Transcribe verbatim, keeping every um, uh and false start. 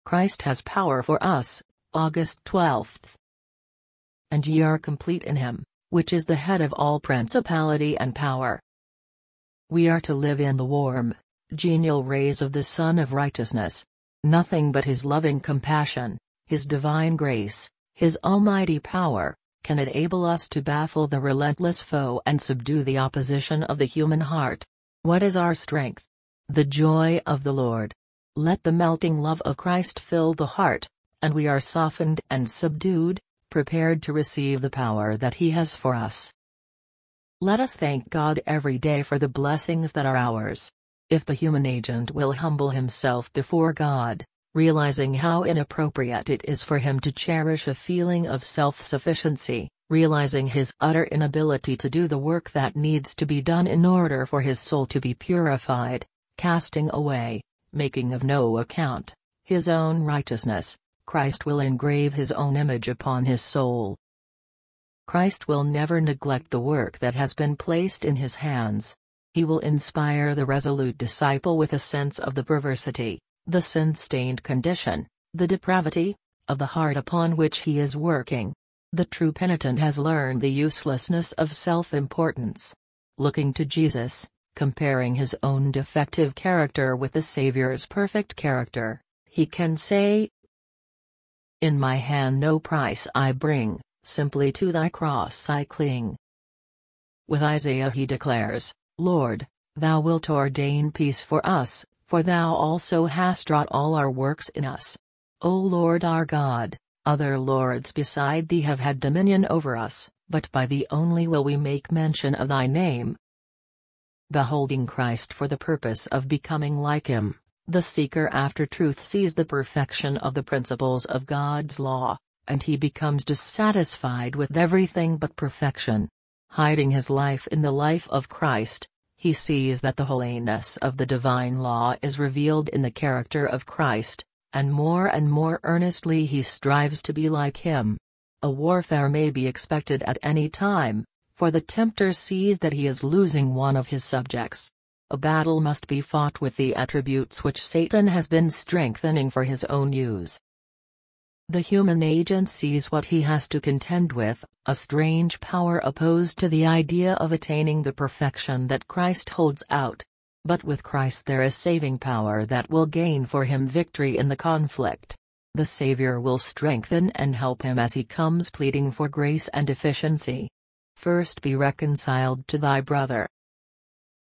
Christ has power for us, August twelfth. And ye are complete in him, which is the head of all principality and power. We are to live in the warm, genial rays of the Sun of Righteousness. Nothing but his loving compassion, his divine grace, his almighty power, can enable us to baffle the relentless foe and subdue the opposition of the human heart. What is our strength? The joy of the Lord. Let the melting love of Christ fill the heart, and we are softened and subdued, prepared to receive the power that he has for us. Let us thank God every day for the blessings that are ours. If the human agent will humble himself before God, realizing how inappropriate it is for him to cherish a feeling of self-sufficiency, realizing his utter inability to do the work that needs to be done in order for his soul to be purified, casting away, making of no account, his own righteousness, Christ will engrave his own image upon his soul. Christ will never neglect the work that has been placed in his hands. He will inspire the resolute disciple with a sense of the perversity, the sin-stained condition, the depravity, of the heart upon which he is working. The true penitent has learned the uselessness of self-importance. Looking to Jesus, comparing his own defective character with the Savior's perfect character, he can say, "In my hand no price I bring, simply to thy cross I cling." With Isaiah he declares, "Lord, thou wilt ordain peace for us, for thou also hast wrought all our works in us. O Lord our God, other lords beside thee have had dominion over us, but by thee only will we make mention of thy name." Beholding Christ for the purpose of becoming like him, the seeker after truth sees the perfection of the principles of God's law, and he becomes dissatisfied with everything but perfection. Hiding his life in the life of Christ, he sees that the holiness of the divine law is revealed in the character of Christ, and more and more earnestly he strives to be like him. A warfare may be expected at any time, for the tempter sees that he is losing one of his subjects. A battle must be fought with the attributes which Satan has been strengthening for his own use. The human agent sees what he has to contend with, a strange power opposed to the idea of attaining the perfection that Christ holds out. But with Christ there is saving power that will gain for him victory in the conflict. The Savior will strengthen and help him as he comes pleading for grace and efficiency. First be reconciled to thy brother,